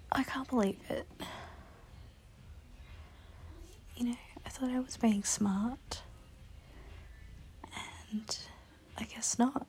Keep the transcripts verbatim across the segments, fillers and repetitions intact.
I can't believe it. You know, I thought I was being smart. And I guess not.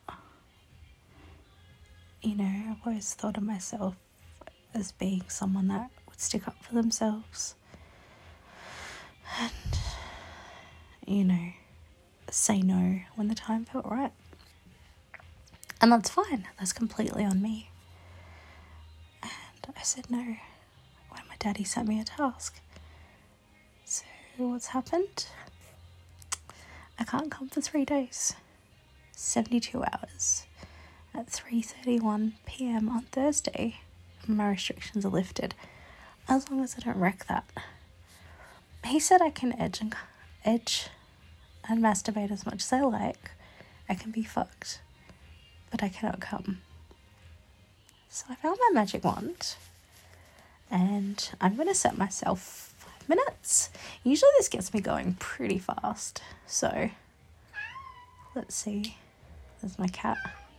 You know, I've always thought of myself as being someone that would stick up for themselves. And, you know, say no when the time felt right. And that's fine. That's completely on me. And I said no when my daddy sent me a task. So what's happened? I can't come for three days. seventy-two hours. At three thirty-one p.m. on Thursday, my restrictions are lifted. As long as I don't wreck that. He said I can edge and edge and masturbate as much as I like. I can be fucked. But I cannot come. So I found my magic wand. And I'm going to set myself five minutes. Usually this gets me going pretty fast. So, let's see. There's my cat.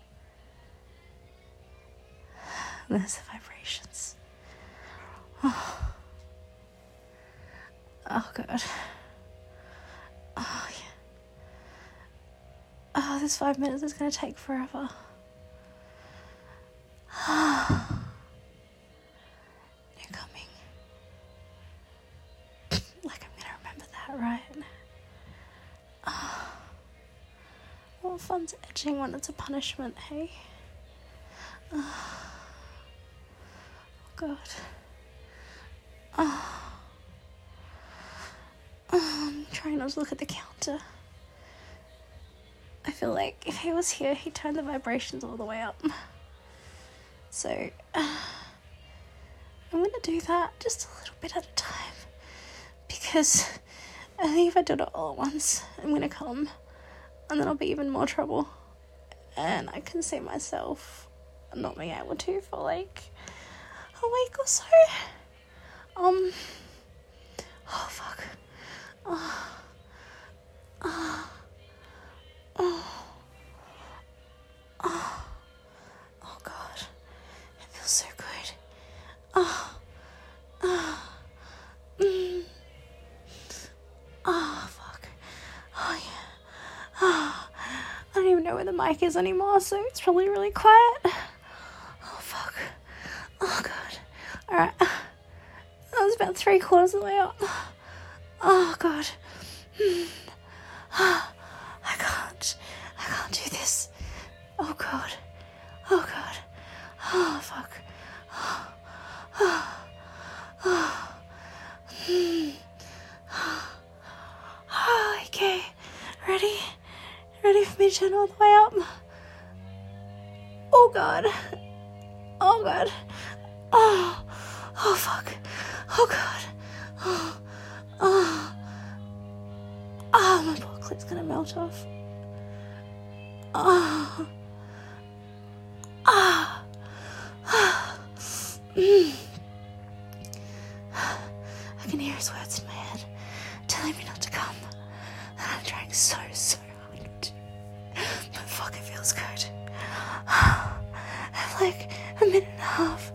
There's the vibrations. Oh, oh God. Oh, yeah. Oh, this five minutes is going to take forever. You're coming. Like I'm going to remember that, right? Oh. What fun's edging when it's a punishment, hey? Oh. God. Oh. Oh, I'm trying not to look at the counter. I feel like if he was here, he'd turn the vibrations all the way up. So, uh, I'm going to do that just a little bit at a time. Because I think if I do it all at once, I'm going to come. And then I'll be even more trouble. And I can see myself not being able to for like a week or so. Um. Oh, fuck. Oh. Oh. Oh. Oh. Oh, God. It feels so good. Oh. Oh. Mm. Oh, fuck. Oh, yeah. Oh. I don't even know where the mic is anymore, so it's probably really quiet. Oh, fuck. Oh, God. Alright. That was about three quarters of the way up. Oh, God. Mm. Oh. I can't, I can't do this. Oh, God. Oh, God. Oh, fuck. Oh, oh, oh. Mm. Oh, okay. Ready? Ready for me to turn all the way up? Oh, God. Oh, God. Oh, oh, fuck. Oh, God. Oh, oh. Oh, my poor clit's gonna melt off. Oh. Ah. Oh. Mm. I can hear his words in my head, telling me not to come. And I'm trying so, so hard to. But fuck, it feels good. I have like a minute and a half.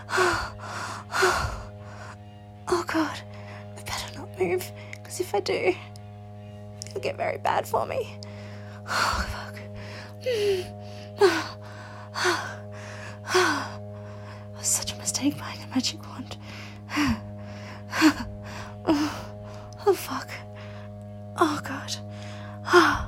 Oh, God. I better not move, because if I do, it'll get very bad for me. Oh, fuck. It was such a mistake buying a magic wand. Oh, fuck. Oh, God. Oh.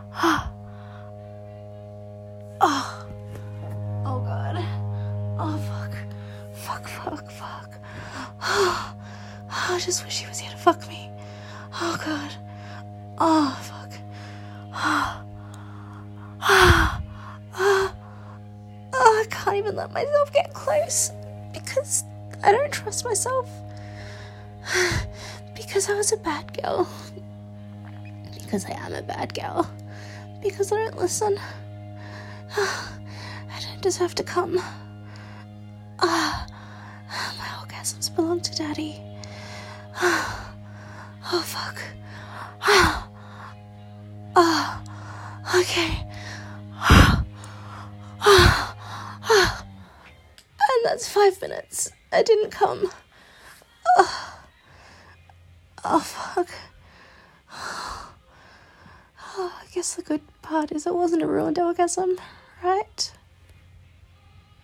Oh. Oh, God. Oh, fuck. Fuck, fuck, fuck. Oh. I just wish he was here to fuck me. Oh, God. Oh, fuck. Oh. Oh. Oh. Oh, I can't even let myself get close because I don't trust myself. Because I was a bad girl. Because I am a bad girl. Because I don't listen. I don't deserve to come. Ah, my orgasms belong to Daddy. Oh, fuck. Oh, okay. And that's five minutes. I didn't come. Oh, oh fuck. Oh, I guess the good part is it wasn't a ruined orgasm, right?